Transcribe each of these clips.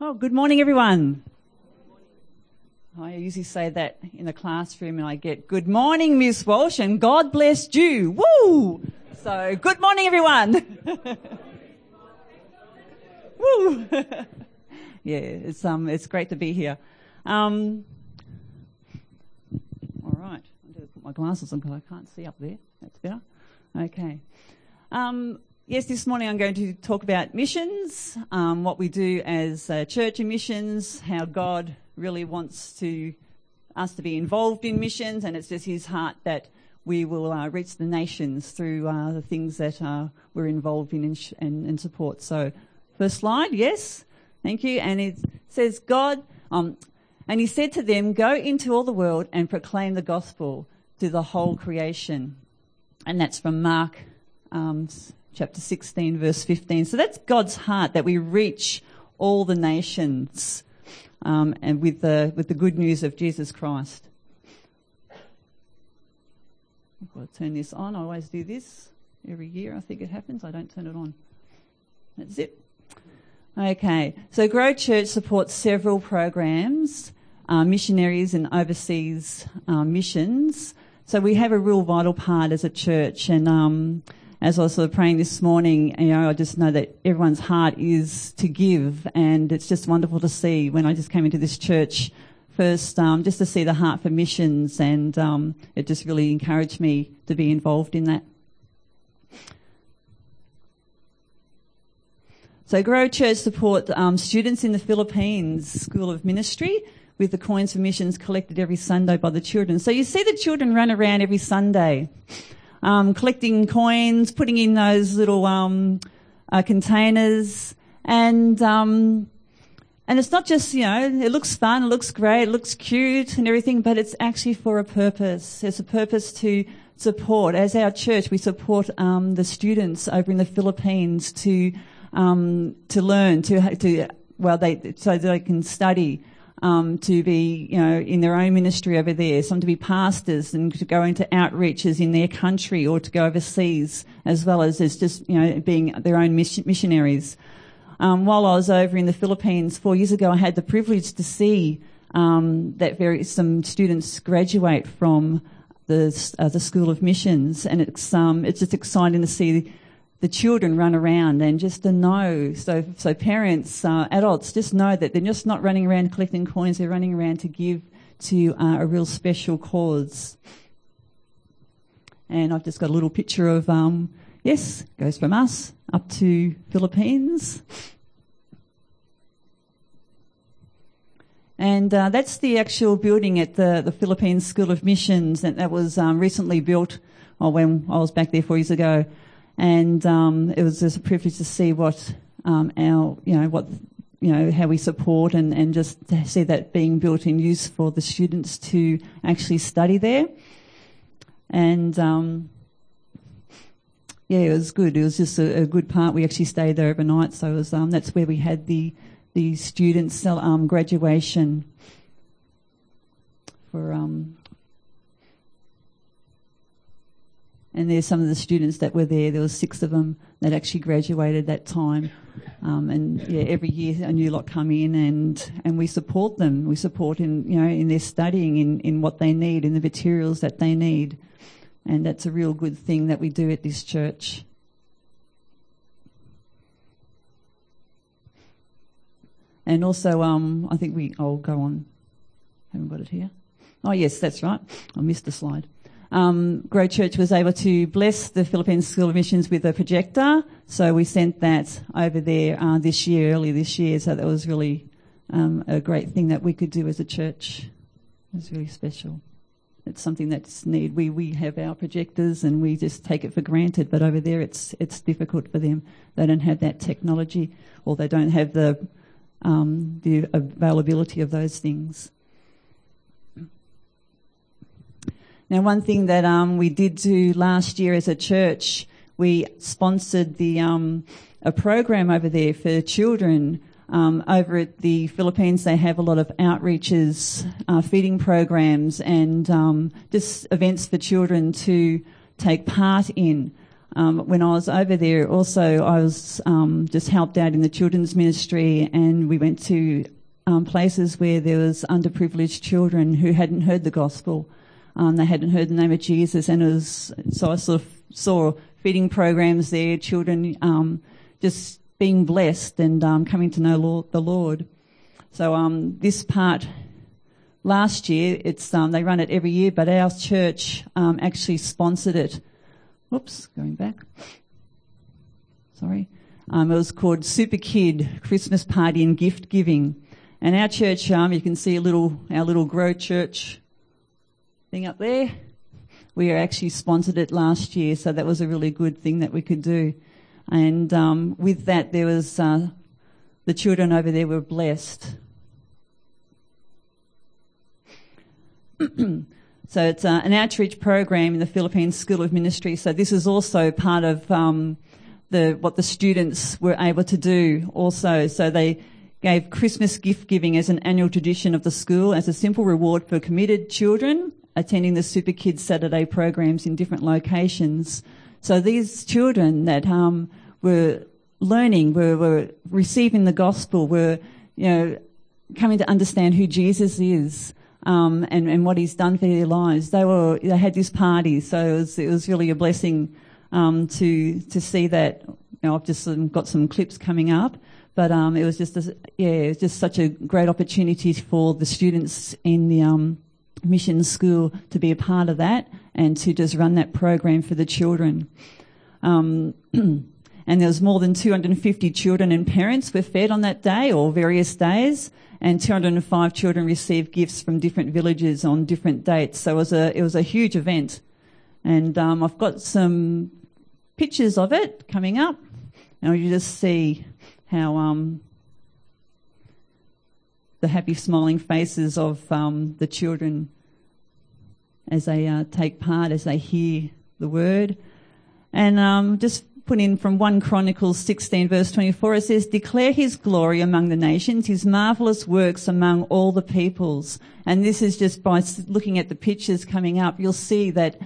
Oh, good morning, everyone. I usually say that in the classroom and I get, good morning, Miss Walsh, and God bless you. Woo! So, good morning, everyone. Woo! Yeah, it's great to be here. All right. I'm going to put my glasses on because I can't see up there. That's better. Okay. Yes, this morning I'm going to talk about missions, what we do as a church in missions, how God really wants us to be involved in missions, and it's just his heart that we will reach the nations through the things that we're involved in and support. So, first slide, yes, thank you. And it says, and he said to them, go into all the world and proclaim the gospel to the whole creation. And that's from Mark chapter 16, verse 15. So that's God's heart, that we reach all the nations and with the good news of Jesus Christ. I'll turn this on. I always do this every year. I think it happens. I don't turn it on. That's it. Okay. So Grow Church supports several programs, missionaries and overseas missions. So we have a real vital part as a church, and as I was sort of praying this morning, I just know that everyone's heart is to give, and it's just wonderful to see when I just came into this church first, just to see the heart for missions, and it just really encouraged me to be involved in that. So Grow Church support students in the Philippines School of Ministry with the coins for missions collected every Sunday by the children. So you see the children run around every Sunday, collecting coins, putting in those little containers, and it's not just, it looks fun, it looks great, it looks cute and everything, but it's actually for a purpose. There's a purpose to support. As our church, we support the students over in the Philippines to learn, so they can study, to be, in their own ministry over there, some to be pastors and to go into outreaches in their country or to go overseas, as well as just, being their own missionaries. While I was over in the Philippines 4 years ago, I had the privilege to see some students graduate from the School of Missions, and it's just exciting to see the children run around and just to know. So parents, adults, just know that they're just not running around collecting coins, they're running around to give to a real special cause. And I've just got a little picture of, goes from us up to Philippines. And that's the actual building at the Philippines School of Missions, and that was recently built when I was back there 4 years ago. And it was just a privilege to see how we support and just to see that being built in use for the students to actually study there. And it was good. It was just a good part. We actually stayed there overnight, so it was that's where we had the students' graduation for and there's some of the students that were there. There was 6 of them that actually graduated that time. Every year a new lot come in and we support them. We support in their studying, in what they need, in the materials that they need. And that's a real good thing that we do at this church. And also, I think I'll go on. Haven't got it here. Oh yes, that's right. I missed the slide. Grow Church was able to bless the Philippines School of Missions with a projector, so we sent that over there early this year, so that was really a great thing that we could do as a church. It was really special. It's something that's needed. We have our projectors and we just take it for granted, but over there it's difficult for them. They don't have that technology, or they don't have the availability of those things. Now, one thing that we did do last year as a church, we sponsored a program over there for children. Over at the Philippines, they have a lot of outreaches, feeding programs, and just events for children to take part in. when I was over there, also I was just helped out in the children's ministry, and we went to places where there was underprivileged children who hadn't heard the gospel. They hadn't heard the name of Jesus, and so I sort of saw feeding programs there, children just being blessed and coming to know the Lord. So this part last year, they run it every year, but our church actually sponsored it. Whoops, going back. Sorry. It was called Super Kid Christmas Party and Gift Giving. And our church, you can see our little Grow Church thing up there. We actually sponsored it last year, so that was a really good thing that we could do. And with that, there was the children over there were blessed. So it's an outreach program in the Philippine School of Ministry. So this is also part of what the students were able to do also. So they gave Christmas gift giving as an annual tradition of the school as a simple reward for committed children attending the Super Kids Saturday programs in different locations. So these children that were learning, were receiving the gospel, were coming to understand who Jesus is. And what he's done for their lives. They had this party, so it was really a blessing to see that. I've just got some clips coming up, but it was just such a great opportunity for the students in the mission school to be a part of that and to just run that program for the children. And there was more than 250 children and parents were fed on that day or various days. And 205 children received gifts from different villages on different dates. So it was a huge event. And I've got some pictures of it coming up. And you just see how the happy smiling faces of the children as they take part, as they hear the word. And just put in from 1 Chronicles 16 verse 24, it says, "Declare his glory among the nations, his marvellous works among all the peoples." And this is just by looking at the pictures coming up, you'll see that,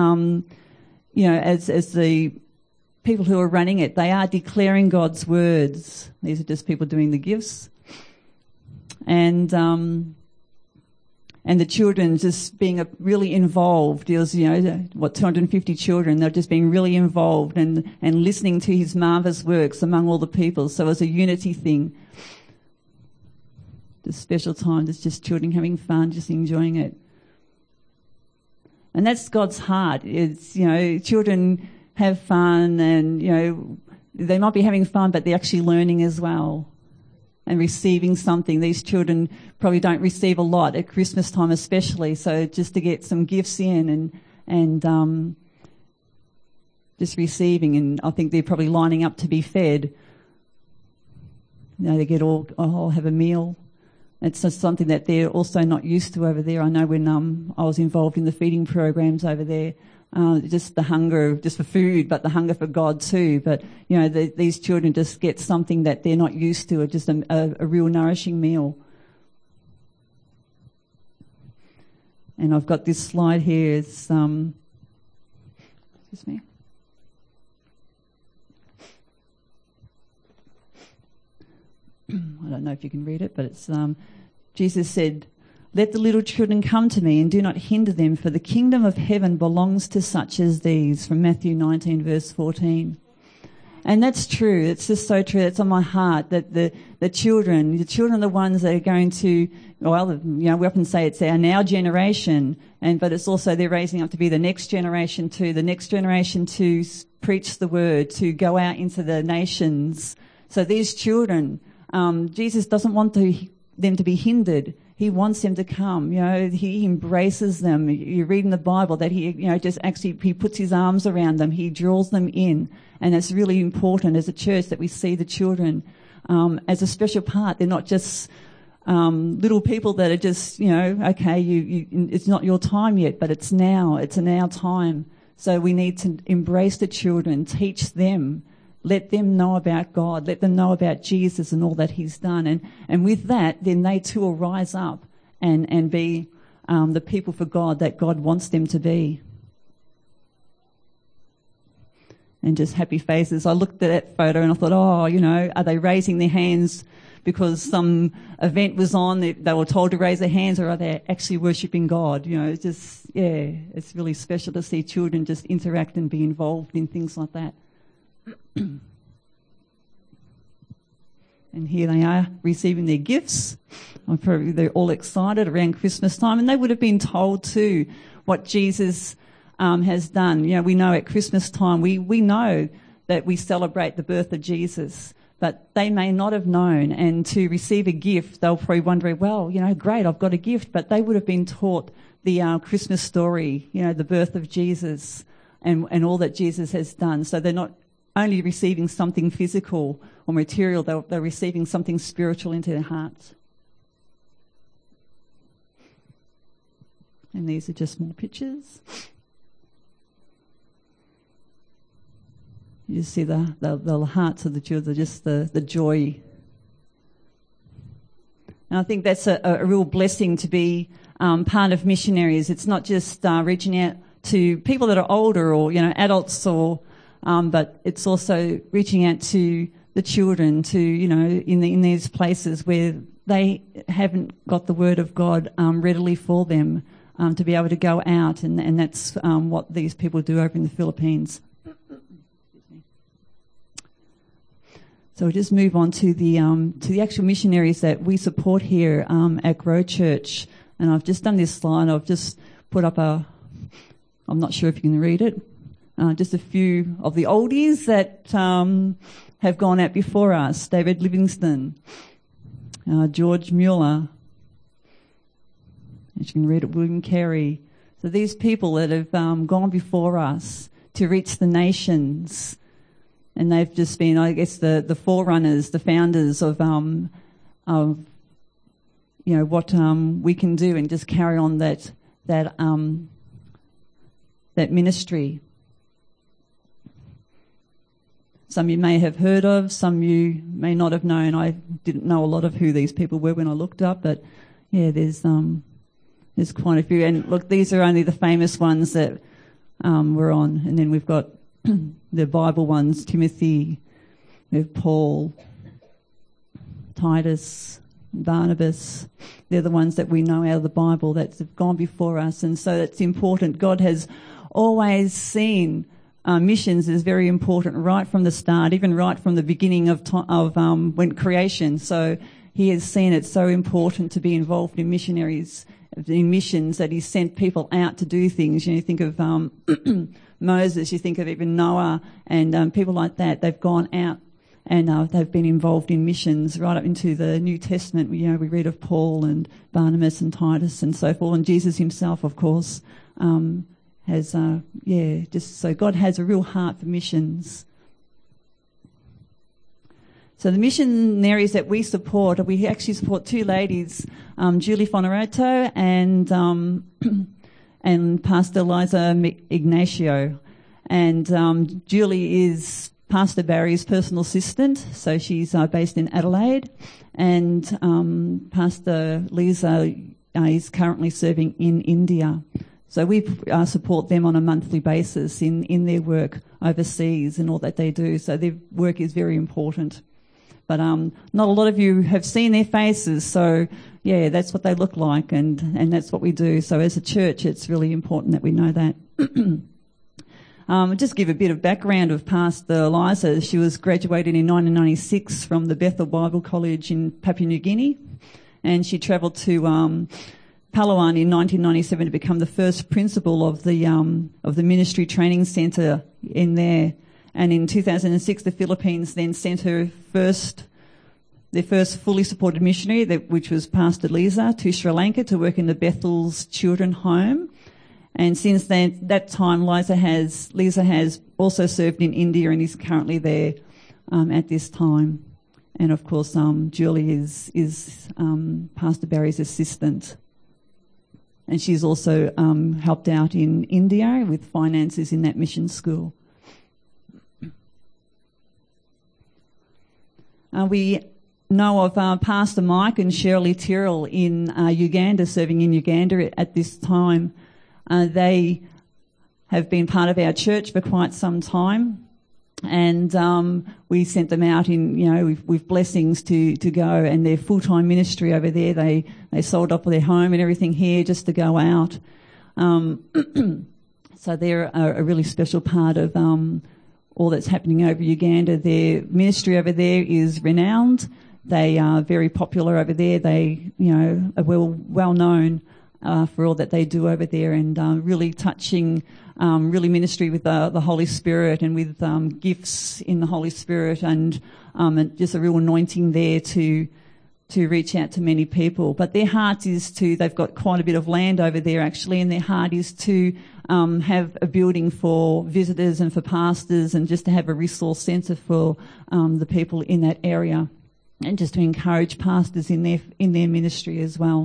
as the people who are running it, they are declaring God's words. These are just people doing the gifts. And the children just being really involved. There was, 250 children. They're just being really involved and listening to his marvellous works among all the people. So it was a unity thing. The special time, it's just children having fun, just enjoying it. And that's God's heart. It's, children have fun and, they might be having fun, but they're actually learning as well. And receiving something. These children probably don't receive a lot at Christmas time especially, so just to get some gifts in and just receiving, and I think they're probably lining up to be fed. They get all have a meal. It's just something that they're also not used to over there. I know when I was involved in the feeding programs over there, just the hunger just for food, but the hunger for God too. But, these children just get something that they're not used to, just a real nourishing meal. And I've got this slide here. It's, excuse me. I don't know if you can read it, but it's, Jesus said, "Let the little children come to me and do not hinder them, for the kingdom of heaven belongs to such as these," from Matthew 19 verse 14. And that's true. It's just so true. It's on my heart that the children are the ones that are going to, we often say it's our now generation, but it's also they're raising up to be the next generation to preach the word, to go out into the nations. So these children, Jesus doesn't want them to be hindered. He wants them to come. He embraces them. You read in the Bible that he, he puts his arms around them. He draws them in. And it's really important as a church that we see the children as a special part. They're not just little people that are just, it's not your time yet, but it's now. It's a now time. So we need to embrace the children, teach them. Let them know about God. Let them know about Jesus and all that he's done. And with that, then they too will rise up and be the people for God that God wants them to be. and just happy faces. I looked at that photo and I thought, oh, are they raising their hands because some event was on, they were told to raise their hands, or are they actually worshipping God? It's just, it's really special to see children just interact and be involved in things like that. And here they are receiving their gifts. They're all excited around Christmas time, and they would have been told too what Jesus has done. We know at Christmas time, we know that we celebrate the birth of Jesus, but they may not have known. And to receive a gift, they'll probably wonder, well, great, I've got a gift. But they would have been taught the Christmas story, the birth of Jesus and all that Jesus has done. So they're not only receiving something physical or material, they're receiving something spiritual into their hearts. And these are just more pictures. You see the hearts of the children, just the joy. And I think that's a real blessing to be part of missionaries. It's not just reaching out to people that are older or, adults but it's also reaching out to the children in these places where they haven't got the word of God readily for them to be able to go out. And that's what these people do over in the Philippines. So we'll just move on to the actual missionaries that we support here at Grow Church. And I've just done this slide. I've just put up I'm not sure if you can read it, just a few of the oldies that have gone out before us. David Livingstone, George Mueller, as you can read it, William Carey. So these people that have gone before us to reach the nations. And they've just been, I guess, the forerunners, the founders of what we can do and just carry on that ministry. Some you may have heard of, some you may not have known. I didn't know a lot of who these people were when I looked up, but there's quite a few. And look, these are only the famous ones that we're on, and then we've got the Bible ones, Timothy, we have Paul, Titus, Barnabas. They're the ones that we know out of the Bible that have gone before us. And so it's important. God has always seen missions as very important right from the start, even right from the beginning of when creation. So he has seen it so important to be involved in missionaries, in missions, that he sent people out to do things. You think of Moses, you think of even Noah and people like that. They've gone out and they've been involved in missions right up into the New Testament. We read of Paul and Barnabas and Titus and so forth. And Jesus himself, of course, has, just so God has a real heart for missions. So the missionaries that we support, we actually support two ladies, Julie Fonaroto and Pastor Eliza Ignacio. And Julie is Pastor Barry's personal assistant, so she's based in Adelaide. And Pastor Lisa is currently serving in India. So we support them on a monthly basis in their work overseas and all that they do. So their work is very important. But not a lot of you have seen their faces, so that's what they look like, and that's what we do. So as a church, it's really important that we know that. Just give a bit of background of Pastor Eliza. She was graduated in 1996 from the Bethel Bible College in Papua New Guinea, and she travelled to Palawan in 1997 to become the first principal of the ministry training centre in there. And in 2006, the Philippines then sent their first fully supported missionary, which was Pastor Lisa, to Sri Lanka to work in the Bethel's Children Home. And since then, that time, Lisa has also served in India and is currently there at this time. And of course, Julie is Pastor Barry's assistant. And she's also helped out in India with finances in that mission school. We know of Pastor Mike and Shirley Tyrrell in Uganda, serving in Uganda at this time. They have been part of our church for quite some time. And we sent them out with blessings to go, and their full-time ministry over there. They sold up their home and everything here just to go out. So they're a really special part of all that's happening over Uganda. Their ministry over there is renowned. They are very popular over there. They, are well known for all that they do over there, and really touching, really ministry with the Holy Spirit, and with gifts in the Holy Spirit, and just a real anointing there to reach out to many people. But their heart is they've got quite a bit of land over there actually, and their heart is to have a building for visitors and for pastors, and just to have a resource centre for the people in that area, and just to encourage pastors in their ministry as well.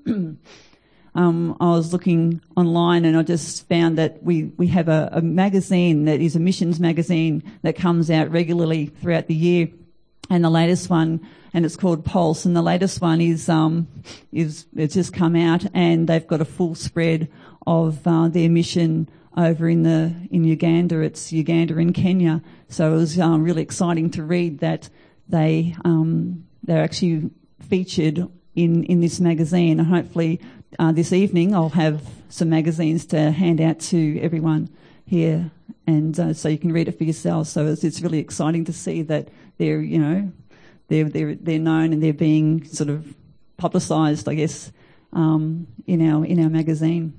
I was looking online, and I just found that we have a magazine that is a missions magazine that comes out regularly throughout the year, and the latest one, and it's called Pulse, and the latest one is it's just come out, and they've got a full spread of their mission over in Uganda. It's Uganda and Kenya. So it was really exciting to read that they're actually featured in this magazine, and hopefully this evening I'll have some magazines to hand out to everyone here, and so you can read it for yourself. So it's really exciting to see that they're known, and they're being sort of publicised, I guess, in our magazine.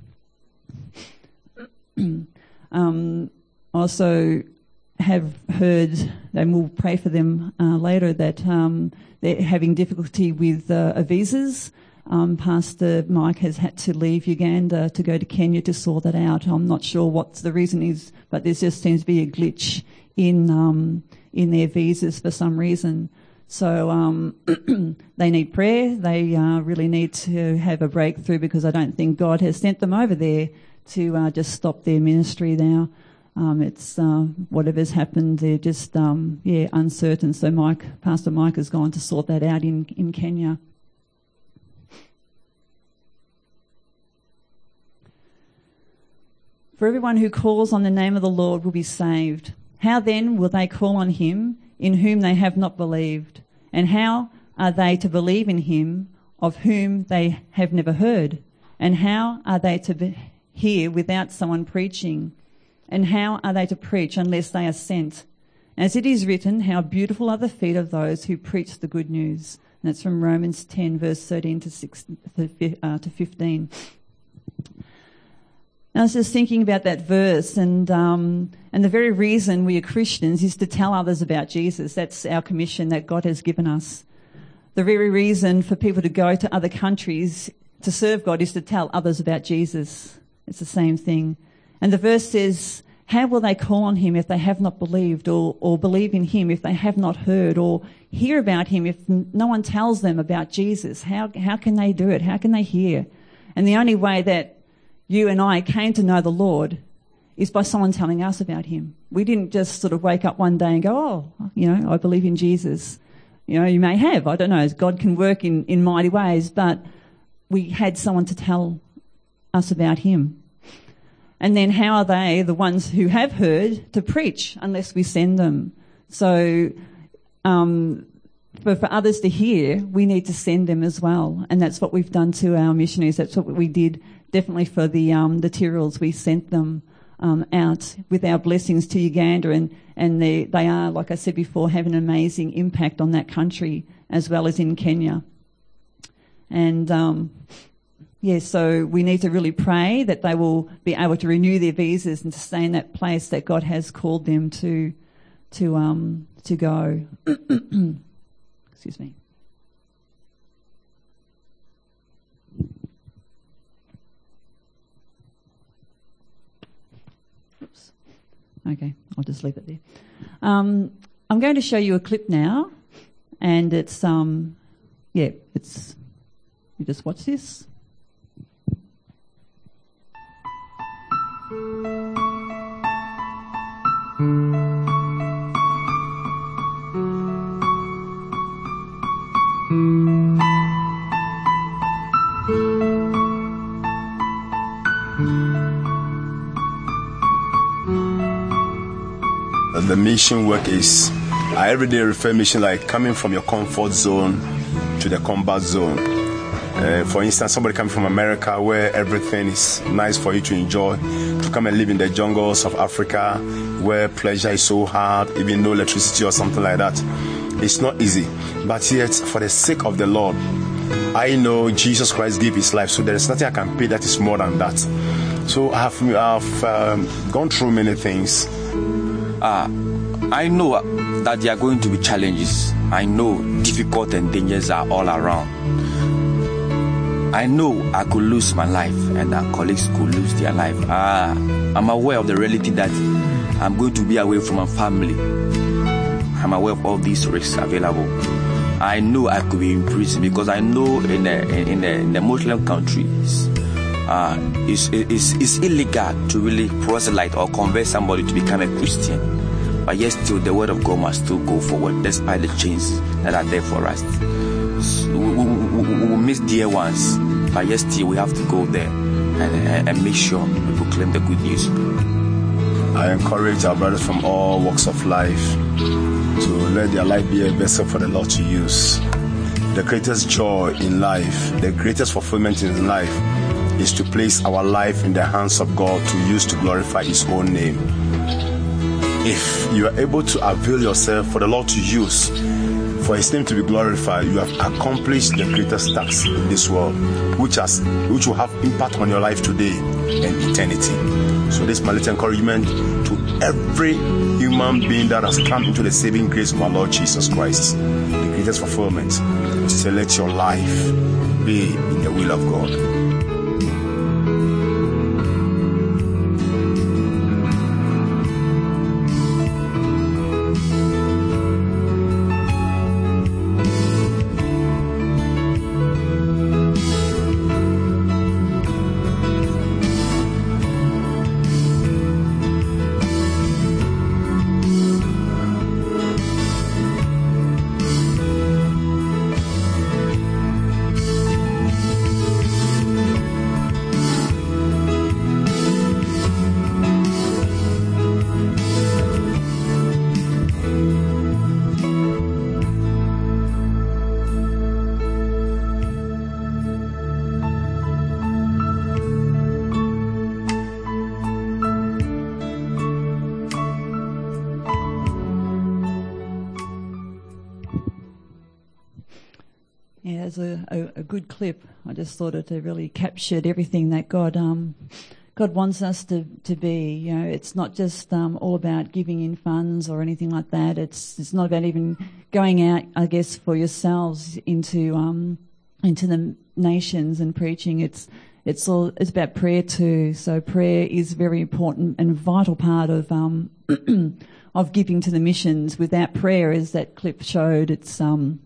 Also have heard, and we'll pray for them later, that they're having difficulty with visas. Pastor Mike has had to leave Uganda to go to Kenya to sort that out. I'm not sure what the reason is, but there just seems to be a glitch in their visas for some reason. So they need prayer. They really need to have a breakthrough, because I don't think God has sent them over there to just stop their ministry now. It's whatever's happened, they're just uncertain. So Pastor Mike has gone to sort that out in Kenya. For everyone who calls on the name of the Lord will be saved. How then will they call on him in whom they have not believed? And how are they to believe in him of whom they have never heard? And how are they to hear without someone preaching? And how are they to preach unless they are sent? As it is written, how beautiful are the feet of those who preach the good news. And that's from Romans 10, verse 13 to 15. I was just thinking about that verse, and the very reason we are Christians is to tell others about Jesus. That's our commission that God has given us. The very reason for people to go to other countries to serve God is to tell others about Jesus. It's the same thing. And the verse says, how will they call on him if they have not believed, or believe in him if they have not heard, or hear about him if no one tells them about Jesus? How can they do it? How can they hear? And the only way that you and I came to know the Lord is by someone telling us about him. We didn't just sort of wake up one day and go, I believe in Jesus. You may have, I don't know, God can work in mighty ways, but we had someone to tell us about him. And then how are they, the ones who have heard, to preach unless we send them? So for others to hear, we need to send them as well. And that's what we've done to our missionaries. That's what we did definitely for the Tyrrells. We sent them out with our blessings to Uganda, and they are, like I said before, having an amazing impact on that country as well as in Kenya. And so we need to really pray that they will be able to renew their visas and to stay in that place that God has called them to go. Excuse me. Oops. Okay, I'll just leave it there. I'm going to show you a clip now, and it's you just watch this. the mission work is, I every day refer mission like coming from your comfort zone to the combat zone. For instance, somebody coming from America where everything is nice for you to enjoy, to come and live in the jungles of Africa where pleasure is so hard, even no electricity or something like that. It's not easy. But yet, for the sake of the Lord, I know Jesus Christ gave his life, so there is nothing I can pay that is more than that. So I've gone through many things. I know that there are going to be challenges. I know difficult and dangers are all around. I know I could lose my life and our colleagues could lose their life. I'm aware of the reality that I'm going to be away from my family. I'm aware of all these risks available. I know I could be in prison because I know in the Muslim countries, it's illegal to really proselyte or convert somebody to become a Christian. But yet still the word of God must still go forward despite the chains that are there for us. We miss dear ones, but yet still we have to go there and make sure we proclaim the good news. I encourage our brothers from all walks of life to let their life be a vessel for the Lord to use. The greatest joy in life, the greatest fulfillment in life is to place our life in the hands of God to use to glorify his own name. If you are able to avail yourself for the Lord to use, for his name to be glorified, you have accomplished the greatest task in this world, which will have impact on your life today and eternity. So this is my little encouragement to every human being that has come into the saving grace of our Lord Jesus Christ. The greatest fulfillment is to let your life be in the will of God. Yeah, it's a good clip. I just thought it really captured everything that God wants us to be. You know, it's not just all about giving in funds or anything like that. It's not about even going out, I guess, for yourselves into the nations and preaching. It's about prayer too. So prayer is very important and vital part of of giving to the missions. Without prayer, as that clip showed, it's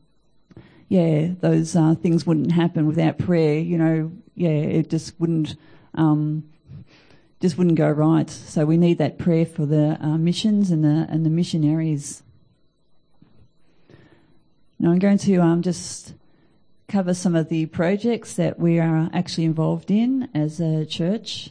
those things wouldn't happen without prayer. You know, it just wouldn't go right. So we need that prayer for the missions and the missionaries. Now I'm going to just cover some of the projects that we are actually involved in as a church.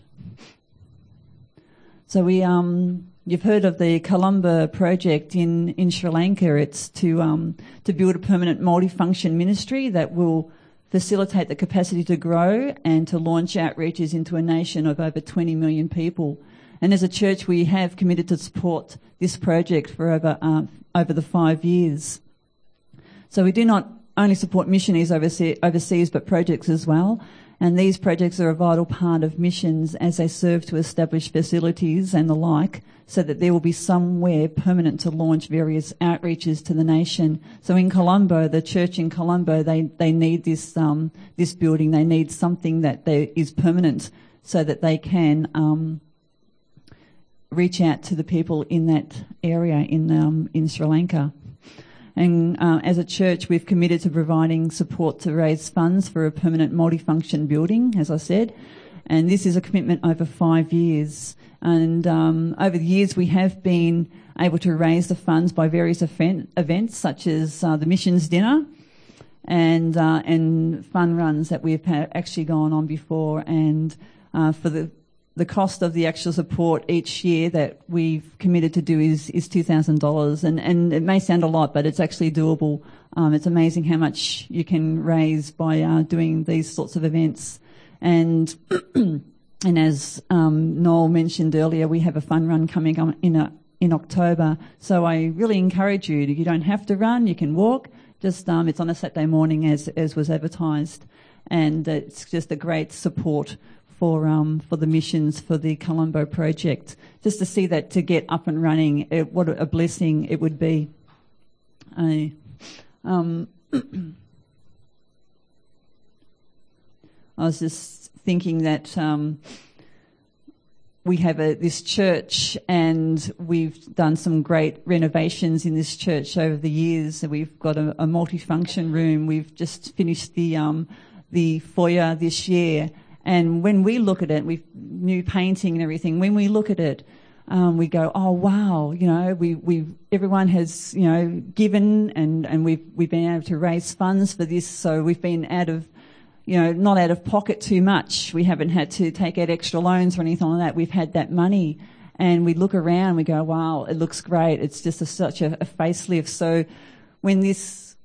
So we you've heard of the Columba project in Sri Lanka. It's to build a permanent multifunction ministry that will facilitate the capacity to grow and to launch outreaches into a nation of over 20 million people. And as a church, we have committed to support this project for over the 5 years. So we do not only support missionaries overseas, but projects as well. And these projects are a vital part of missions as they serve to establish facilities and the like, so that there will be somewhere permanent to launch various outreaches to the nation. So in Colombo, the church in Colombo, they need this building. They need something that is permanent so that they can reach out to the people in that area in Sri Lanka. And as a church, we've committed to providing support to raise funds for a permanent multifunction building, as I said. And this is a commitment over 5 years. And over the years, we have been able to raise the funds by various events, such as the missions dinner and fun runs that we've actually gone on before. And for the the cost of the actual support each year that we've committed to do is $2,000, and it may sound a lot, but it's actually doable. It's amazing how much you can raise by doing these sorts of events. And and as Noel mentioned earlier, we have a fun run coming on in October. So I really encourage you. You don't have to run; you can walk. Just it's on a Saturday morning, as was advertised, and it's just a great support for the missions, for the Colombo project. Just to see that, to get up and running, what a blessing it would be. I was just thinking that we have this church, and we've done some great renovations in this church over the years. We've got a multifunction room. We've just finished the foyer this year. And when we look at it, we've new painting and everything. When we look at it, we go, oh wow, everyone has given, and we've been able to raise funds for this. So we've been not out of pocket too much. We haven't had to take out extra loans or anything like that. We've had that money, and we look around, we go, wow, it looks great. It's just such a facelift. So when this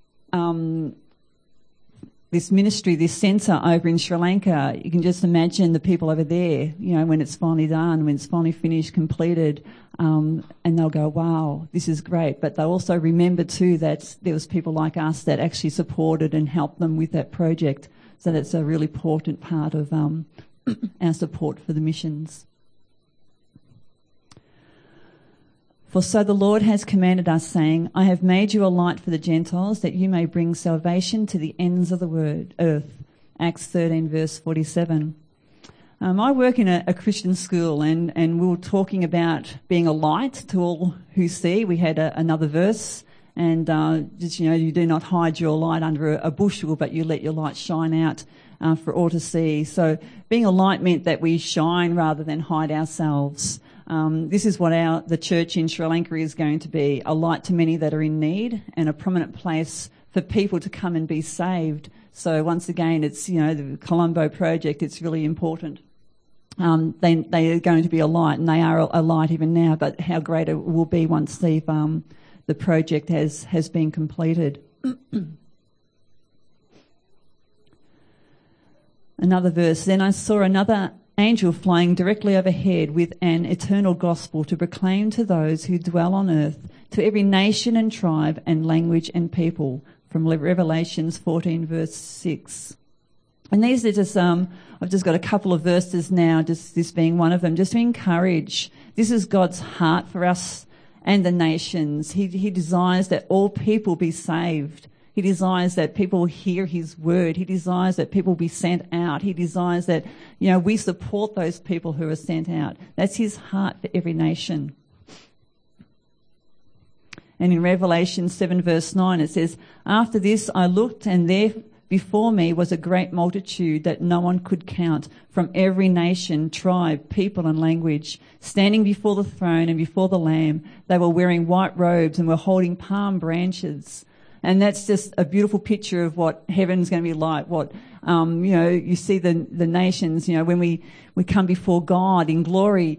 ministry, this centre over in Sri Lanka, you can just imagine the people over there, when it's finally done, when it's finally finished, completed, and they'll go, wow, this is great. But they'll also remember too that there was people like us that actually supported and helped them with that project. So that's a really important part of our support for the missions. For so the Lord has commanded us, saying, I have made you a light for the Gentiles, that you may bring salvation to the ends of the earth. Acts 13, verse 47. I work in a Christian school, and we were talking about being a light to all who see. We had another verse, and you do not hide your light under a bushel, but you let your light shine out for all to see. So being a light meant that we shine rather than hide ourselves. This is what the church in Sri Lanka is going to be, a light to many that are in need, and a prominent place for people to come and be saved. So once again, it's, the Colombo project, it's really important. They are going to be a light, and they are a light even now, but how great it will be once the project has been completed. Another verse, then I saw another angel flying directly overhead with an eternal gospel to proclaim to those who dwell on earth, to every nation and tribe and language and people, from Revelations 14 verse 6. And these are just, I've just got a couple of verses now, just this being one of them, just to encourage. This is God's heart for us and the nations. He desires that all people be saved. He desires that people hear his word. He desires that people be sent out. He desires that, we support those people who are sent out. That's his heart for every nation. And in Revelation 7 verse 9 it says, after this I looked, and there before me was a great multitude that no one could count, from every nation, tribe, people and language, standing before the throne and before the Lamb. They were wearing white robes and were holding palm branches. And that's just a beautiful picture of what heaven's going to be like. What, you see the nations, when we come before God in glory,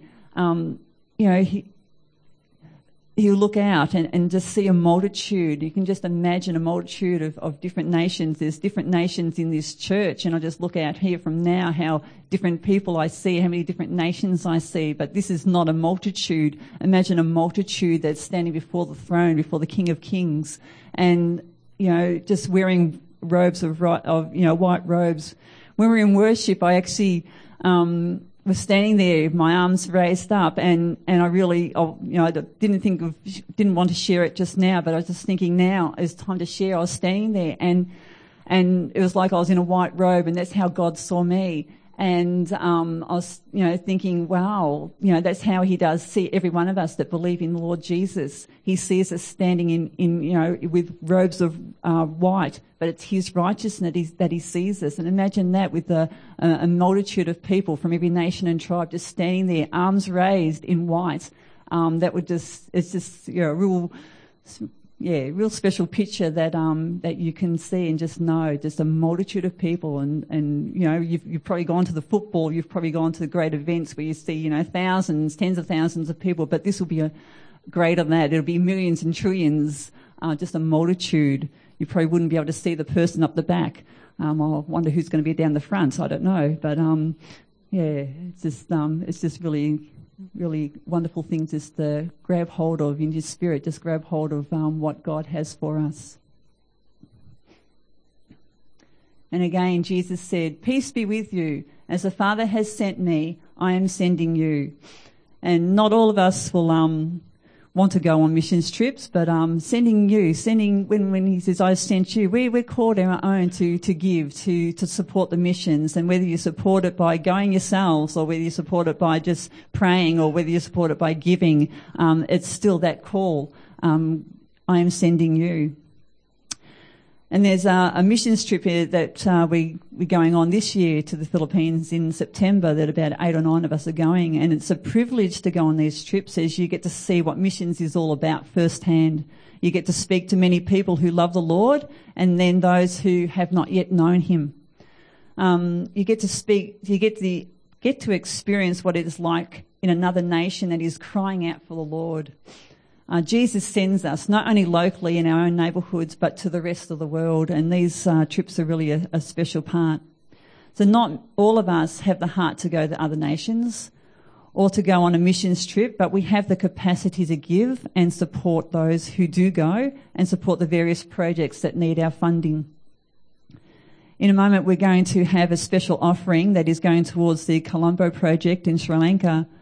He'll look out and just see a multitude. You can just imagine a multitude of different nations. There's different nations in this church, and I just look out here from now how different people I see, how many different nations I see. But this is not a multitude. Imagine a multitude that's standing before the throne, before the King of Kings, and just wearing robes of white robes. When we were in worship, I actually was standing there, my arms raised up, and I really, I didn't want to share it just now, but I was just thinking now is time to share. I was standing there, and it was like I was in a white robe, and that's how God saw me. And I was, thinking, wow, that's how he does see every one of us that believe in the Lord Jesus. He sees us standing in with robes of white, but it's his righteousness that he sees us. And imagine that with a multitude of people from every nation and tribe just standing there, arms raised in white. It's just, a real, real special picture that that you can see and just know, just a multitude of people, and you know, you've probably gone to the football, you've probably gone to the great events where you see, you know, thousands, tens of thousands of people, but this will be greater than that. It'll be millions and trillions, just a multitude. You probably wouldn't be able to see the person up the back. I wonder who's going to be down the front. I don't know, but it's just really wonderful thing just to grab hold of in your spirit. Just grab hold of what God has for us. And again, Jesus said, "Peace be with you. As the Father has sent me, I am sending you." And not all of us will want to go on missions trips, but sending when he says, "I sent you," we're called our own to give, to support the missions. And whether you support it by going yourselves, or whether you support it by just praying, or whether you support it by giving, it's still that call. I am sending you. And there's a missions trip here that we're going on this year to the Philippines in September, that about 8 or 9 of us are going. And it's a privilege to go on these trips, as you get to see what missions is all about firsthand. You get to speak to many people who love the Lord, and then those who have not yet known him. You get to experience what it is like in another nation that is crying out for the Lord. Jesus sends us not only locally in our own neighbourhoods, but to the rest of the world, and these trips are really a special part. So not all of us have the heart to go to other nations or to go on a missions trip, but we have the capacity to give and support those who do go, and support the various projects that need our funding. In a moment, we're going to have a special offering that is going towards the Colombo project in Sri Lanka,